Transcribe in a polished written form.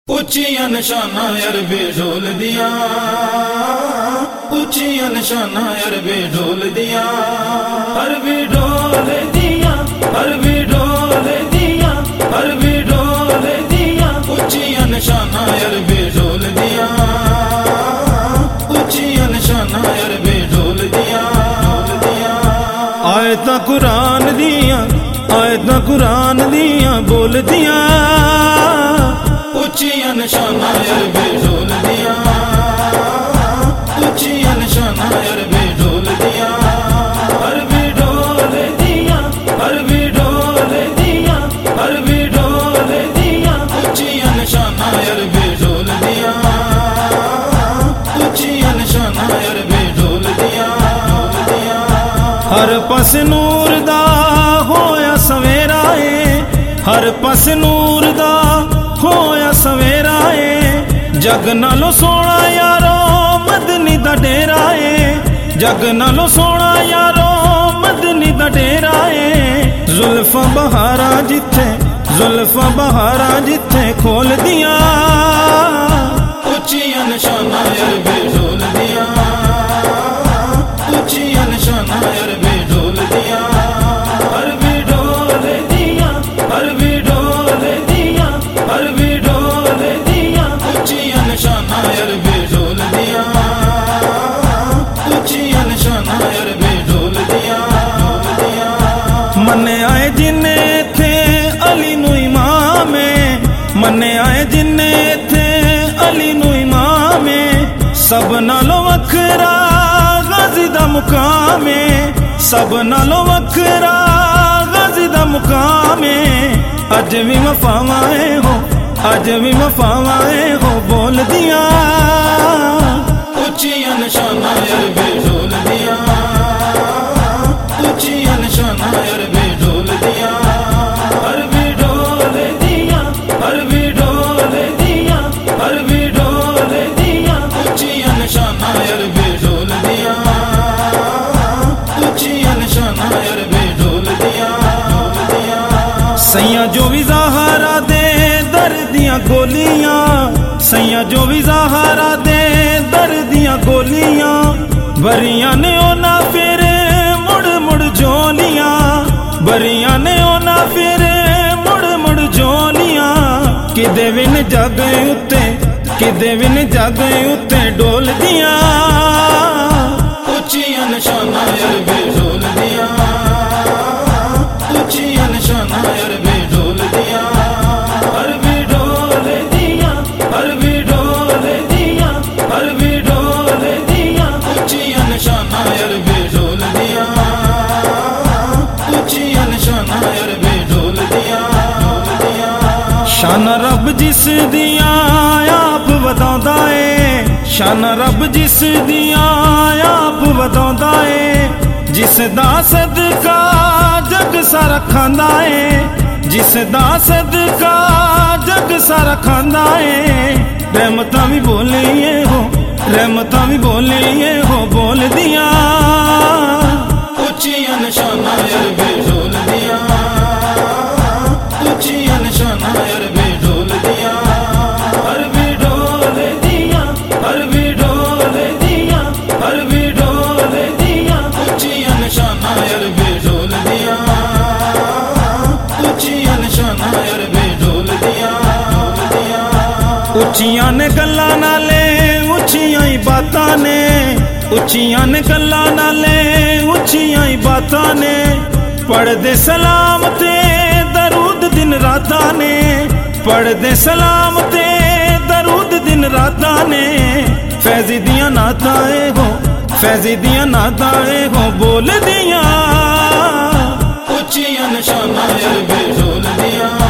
उच्चियां निशाना अरबे ढोल दिया, उच्चियां निशाना अरबे ढोल दिया, अरबे ढोल दिया, अरबे ढोल दिया, अरबे ढोल दिया, उच्चियां निशाना अरबे ढोल दिया, उच्चियां निशाना अरबे ढोल दिया। आयतां कुरान दिया, आयतां कुरान दिया बोल दिया, उच्चियां निशाना अरबे ढोल दिया, उच्चियां निशाना अरबे ढोल दिया, अरबे ढोल दिया, अरबे ढोल दिया, अरबे ढोल दिया, उच्चियां निशाना अरबे ढोल दिया, उच्चियां निशाना अरबे ढोल दिया। हर पास नूर दा होया सवेरा है, हर पास नूर दा होया सवेरा है, जग नालों सोना यारो मदनी दा डेरा है, जग नालों सोना यारो मदनी दा डेरा है। जुल्फा बहारा जिथे, जुल्फा बहारा जिथे खोल दिया, उच्चियां निशाना अरबे ढोल दिया, उच्चियां निशाना अरबे ढोल दिया, अरबे ढोल दिया, अरबे ढोल दिया, अरबे ढोल दिया, उच्चियां निशाना अरबे ढोल दिया, उच्चियां निशाना अरबे ढोल दिया। मन्ने आए जिन्ने थे अली नू इमाम, मन्ने आए जिन्ने थे अली नू इमाम, सब नालों वखरा गाजी दा मुकाम, सब नालों वखरा गाजी दा मुकाम। अज भी वफावाए हो, अज भी वफावाए हो बोल दिया, उच्चियां निशाना अरबे ढोल दिया, उच्चियां निशाना अरबे ढोल दिया, अरबे ढोल दिया, अरबे ढोल दिया, अरबे ढोल दिया, उच्चियां निशाना अरबे ढोल दिया, उच्चियां निशाना अरबे ढोल दिया। सैया जो भी ज़हरा दे दर्द दियां गोलियां, सैया जो भी ज़हरा दे दर्द दियां गोलियां, बरियां ने ओना फेरे मुड़ मुड़ जोलियां, बरियां ने ओना फेरे मुड़ मुड़ जोलियां। किदे विन जग उत्ते, किदे विन जग उत्ते डोल दिया, उच्चियां निशाना अरबे ढोल दिया, उच्चियां निशाना अरबे ढोल दिया, अरबे ढोल दिया, अरबे ढोल दिया, अरबे ढोल दिया, उच्चियां निशाना अरबे ढोल दिया, उच्चियां निशाना अरबे ढोल दिया। शान रब जिस दिया आप वधांदा है, शान रब जिस दिया आप वधांदा है, जिस दा सदका जग सारा खांदा है, जिस दा सदका जग सारा खांदा है। रहमतां भी बोलिए हो, रहमतां भी बोलिए हो बोल दिया, उच्चियां निशाना अरबे ढोल दिया, उच्चियां निशाना अरबे ढोल दिया, अरबे ढोल दिया, अरबे ढोल दिया, अरबे ढोल दिया, उच्चियां निशाना अरबे ढोल दिया, उच्चियां निशाना अरबे ढोल दिया। उच्चियां ने गल्लां नाले उच्चियां ही बातां ने, उच्चियां ने गल्लां नाले उच्चियां ही बातां ने, पढ़दे सलाम ते दरूद दिन रातां ने, पढ़दे सलाम ते दरूद दिन रातां ने। फैज़ी दियां नाताए हो, फैज़ी दियां नाताए हो बोल दिया, उच्चियां निशाना अरबे ढोल दिया,